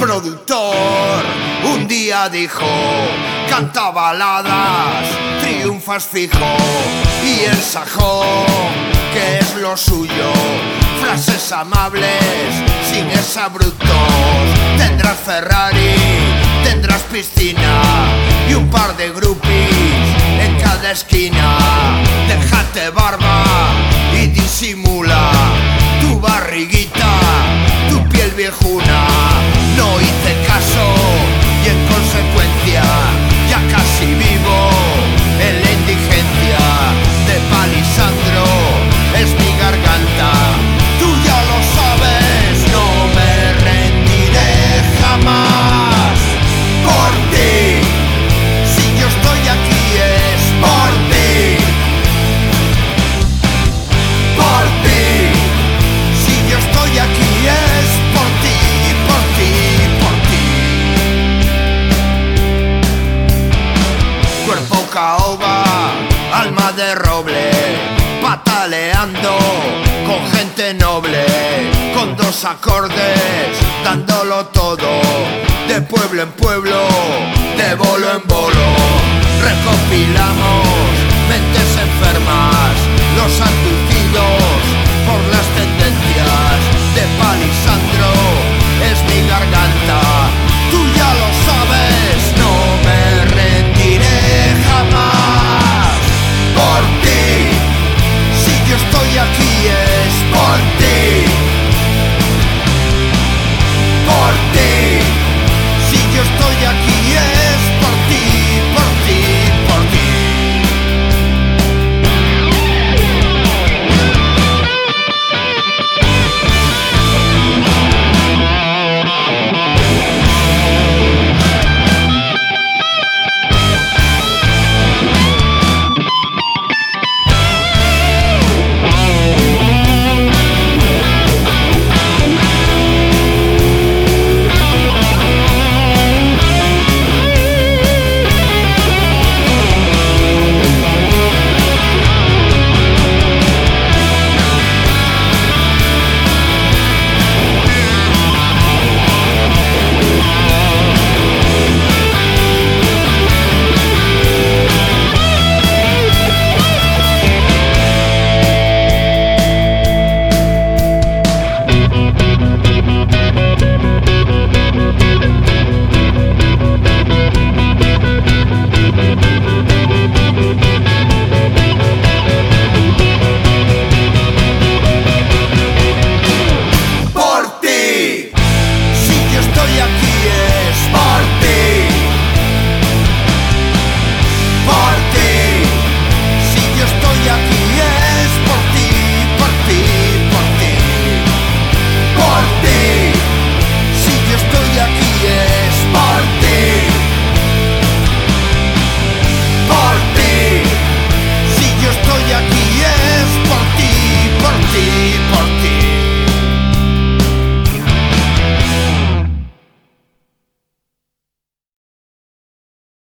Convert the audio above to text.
productor un día dijo: canta baladas, triunfas fijo. Y el sajón, que es lo suyo, frases amables, sin exabruptos. Tendrás Ferrari, tendrás piscina y un par de groupies en cada esquina. Déjate barba y disimula tu barriguita, tu piel viejuna. No hice caso y en consecuencia ya casi vivo en la indigencia. De Palisandro es mi garganta, tú ya lo sabes, no me rendiré jamás. Por ti, si yo estoy aquí es por ti. Por ti, si yo estoy aquí es por ti, por ti, por ti. Cuerpo caoba, alma de roble, pataleando con gente noble, con dos acordes, dándolo todo, de pueblo en pueblo, de bolo en bolo. Recopilamos mentes enfermas, los abducidos por las